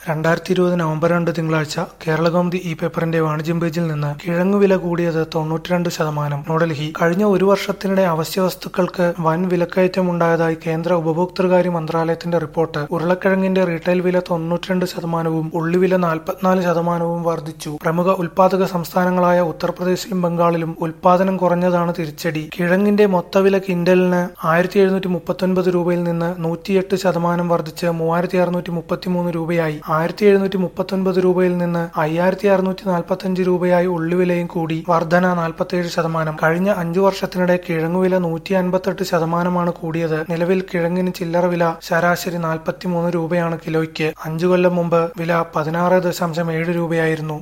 2020 November 2 തിങ്കളാഴ്ച കേരളകൗമുദി ഈ പേപ്പറിന്റെ വാണിജ്യം പേജിൽ നിന്ന് കിഴങ്ങുവില കൂടിയത് 92%. ന്യൂഡൽഹി കഴിഞ്ഞ ഒരു വർഷത്തിനിടെ അവശ്യവസ്തുക്കൾക്ക് വൻ വിലക്കയറ്റമുണ്ടായതായി കേന്ദ്ര ഉപഭോക്തൃകാര്യ മന്ത്രാലയത്തിന്റെ റിപ്പോർട്ട്. ഉരുളക്കിഴങ്ങിന്റെ റീറ്റെയിൽ വില 92%വും ഉള്ളിവില 44%വും വർദ്ധിച്ചു. പ്രമുഖ ഉൽപാദക സംസ്ഥാനങ്ങളായ ഉത്തർപ്രദേശിലും ബംഗാളിലും ഉൽപാദനം കുറഞ്ഞതാണ് തിരിച്ചടി. കിഴങ്ങിന്റെ മൊത്തവില ക്വിന്റലിന് 1739 രൂപയിൽ നിന്ന് 108% വർദ്ധിച്ച് 3633 രൂപയായി. 1739 രൂപയിൽ നിന്ന് 5645 രൂപയായി ഉള്ളിവിലയും കൂടി. വർധന 47%. കഴിഞ്ഞ 5 വർഷത്തിനിടെ കിഴങ്ങുവില 158%മാണ് കൂടിയത്. നിലവിൽ കിഴങ്ങിന് ചില്ലറ വില ശരാശരി 43 രൂപയാണ് കിലോയ്ക്ക്. 5 കൊല്ലം മുമ്പ് വില 16.7 രൂപയായിരുന്നു.